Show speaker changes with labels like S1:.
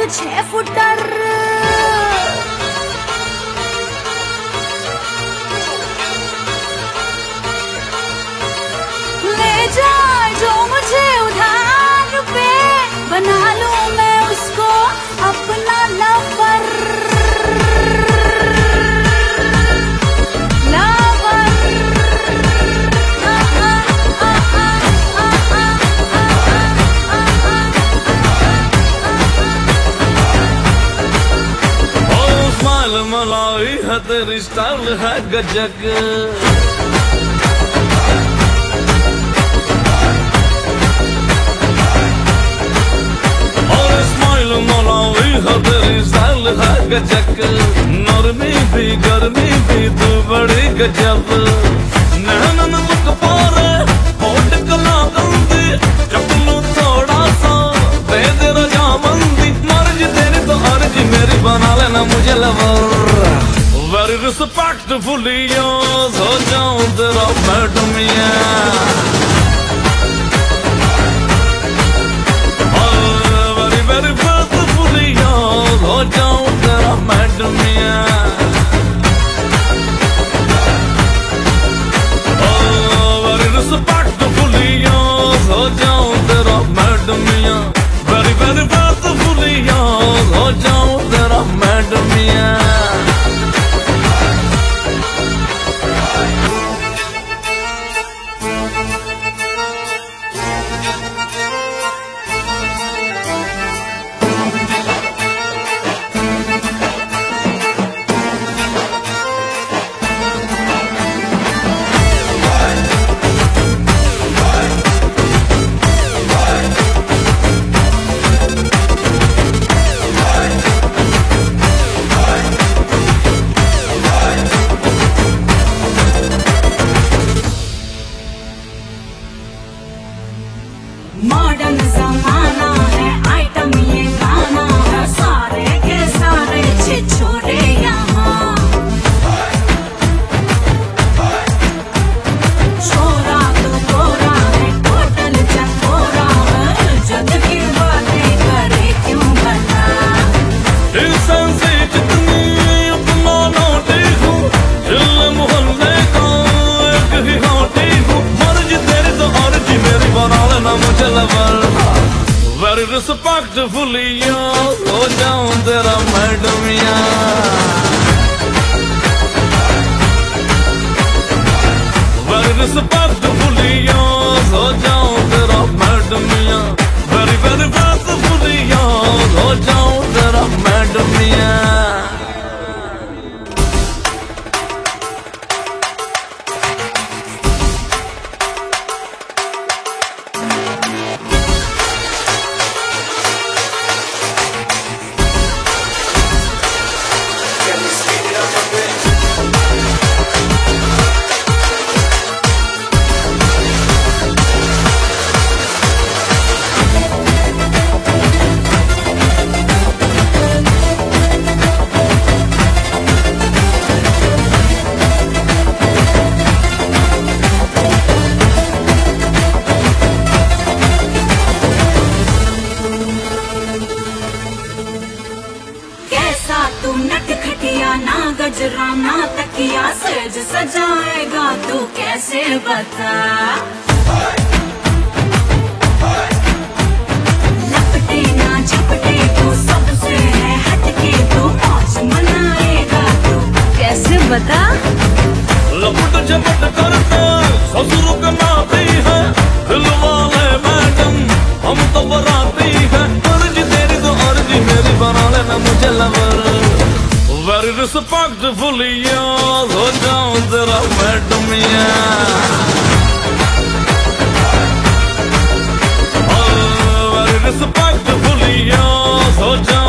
S1: 6 footer. ले जाए जो मुझे उधार पे, बना लूं मैं उसको अपना लवर।
S2: मलाई है तेरी स्टाइल है गजब, और स्माइल मलाई है तेरी स्टाइल है गजब। नरमी भी गर्मी भी तू बड़ी गजब। नैनन लुक पारे होट कला गंदी, चपलू थोड़ा सा दे दे रजामंदी। मर्जी तेरी तो अर्जी मेरी, बना लेना मुझे लवर। Very respectfully yours, हो जाऊं तेरा madam very very respectfully yours, हो जाऊं तेरा मैडम very respectfully yours, हो जाऊं तेरा madam very very respectfully yours, हो जाऊं तेरा मैडम
S1: मॉडर्न जमाना है, आइटम ये गाना है, सारे के सारे छिछोरे यहाँ। छोरा तो गोरा है, टोटल चकोरा है, जग की बातें करे क्यों बता।
S2: इंसान से जितनी अपना नोटी हूँ, दिल मोहल्ले का एक ही होती हूँ। मर्जी तेरी तो अर्जी मेरी, बना लेना मुझे लवर। Very respectfully yours, हो जाऊं तेरा मैडम Very respectfully yours, हो जाऊं तेरा madam Very very respectfully yours, हो जाऊं तेरा मैडम
S1: तू नट खटिया ना गजरा ना तकिया, सेज सजाएगा तू कैसे बता। लपटे ना झपटे तू सबसे है हटके, तू मौज मनाएगा तू कैसे बता।
S2: लपट झपट करते ससुर का नाती है, दिल वाले मैडम हम तो बराती है। अर्जी तेरी तो अर्जी मेरी, बना लेना मुझे लवर। Very respectfully yours, हो जाऊं तेरा मैडम Very respectfully yours, हो जाऊं